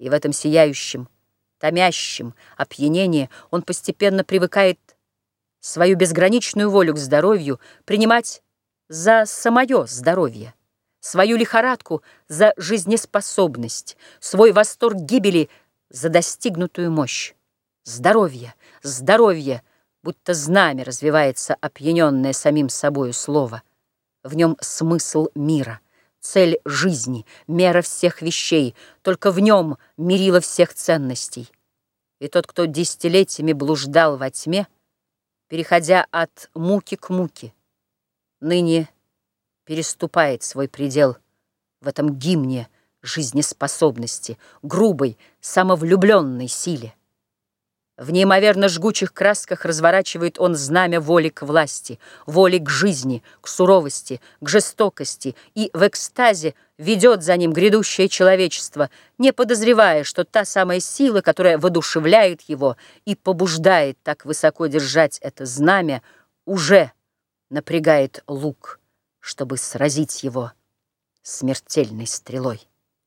И в этом сияющем, томящем опьянении он постепенно привыкает свою безграничную волю к здоровью принимать за самое здоровье, свою лихорадку за жизнеспособность, свой восторг гибели за достигнутую мощь. Здоровье, здоровье, будто знамя развивается опьяненное самим собою слово. В нем смысл мира, цель жизни, мера всех вещей, только в нем мерило всех ценностей. И тот, кто десятилетиями блуждал во тьме, переходя от муки к муке, ныне переступает свой предел в этом гимне жизнеспособности, грубой, самовлюбленной силе. В неимоверно жгучих красках разворачивает он знамя воли к власти, воли к жизни, к суровости, к жестокости, и в экстазе ведет за ним грядущее человечество, не подозревая, что та самая сила, которая воодушевляет его и побуждает так высоко держать это знамя, уже напрягает лук, чтобы сразить его смертельной стрелой.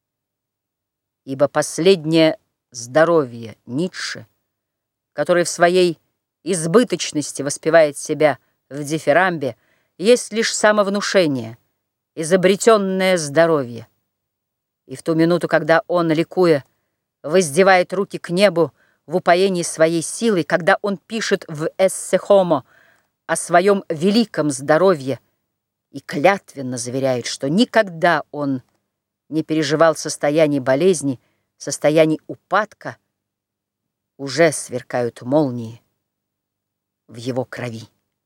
Ибо последнее здоровье Ницше, который в своей избыточности воспевает себя в дифирамбе, есть лишь самовнушение, изобретенное здоровье. И в ту минуту, когда он, ликуя, воздевает руки к небу в упоении своей силы, когда он пишет в «Эссе Хомо» о своем великом здоровье и клятвенно заверяет, что никогда он не переживал состояние болезни, состояние упадка, уже сверкают молнии в его крови.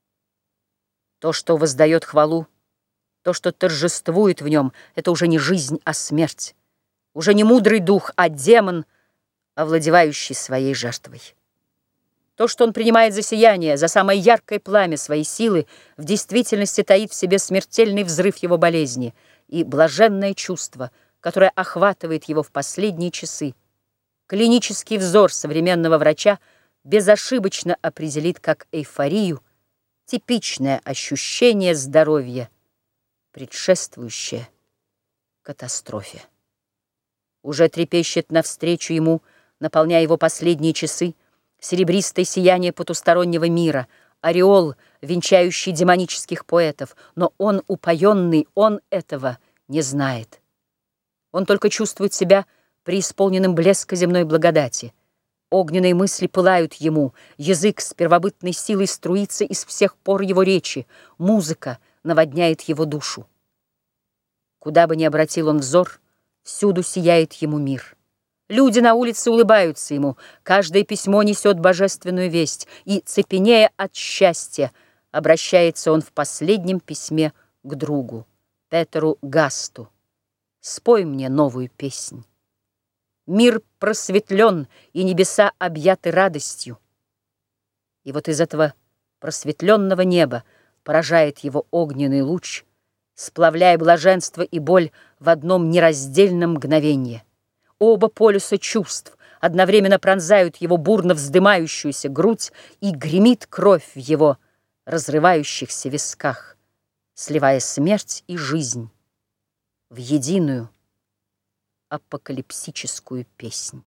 То, что воздает хвалу, то, что торжествует в нем, это уже не жизнь, а смерть, уже не мудрый дух, а демон, овладевающий своей жертвой. То, что он принимает за сияние, за самое яркое пламя своей силы, в действительности таит в себе смертельный взрыв его болезни и блаженное чувство, которое охватывает его в последние часы. Клинический взор современного врача безошибочно определит как эйфорию типичное ощущение здоровья, предшествующее катастрофе. Уже трепещет навстречу ему, наполняя его последние часы, серебристое сияние потустороннего мира, ореол, венчающий демонических поэтов, но он упоенный, он этого не знает. Он только чувствует себя преисполненным блеска земной благодати. Огненные мысли пылают ему, язык с первобытной силой струится из всех пор его речи, музыка наводняет его душу. Куда бы ни обратил он взор, всюду сияет ему мир. Люди на улице улыбаются ему, каждое письмо несет божественную весть, и, цепенея от счастья, обращается он в последнем письме к другу, Петеру Гасту. «Спой мне новую песнь». Мир просветлен, и небеса объяты радостью. И вот из этого просветленного неба поражает его огненный луч, сплавляя блаженство и боль в одном нераздельном мгновенье. Оба полюса чувств одновременно пронзают его бурно вздымающуюся грудь, и гремит кровь в его разрывающихся висках, сливая смерть и жизнь в единую апокалипсическую песнь.